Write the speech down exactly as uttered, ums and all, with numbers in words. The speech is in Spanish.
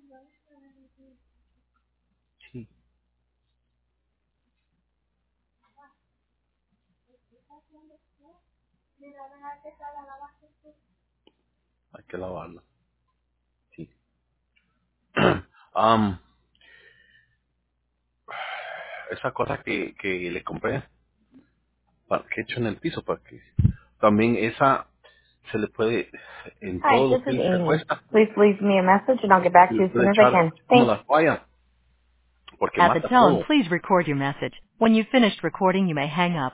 Sí, hay que lavarla. Sí. um, esa cosa que, que le compré, pa- que he hecho en el piso, para que también esa se le puede, en Hi, todo this lo que is él se Amy. acuesta, Please leave me a message and I'll get back se to le you as soon puede as I echar can. como Thanks. la toalla, porque At the mata tone, todo. please record your message. When you've finished recording, you may hang up.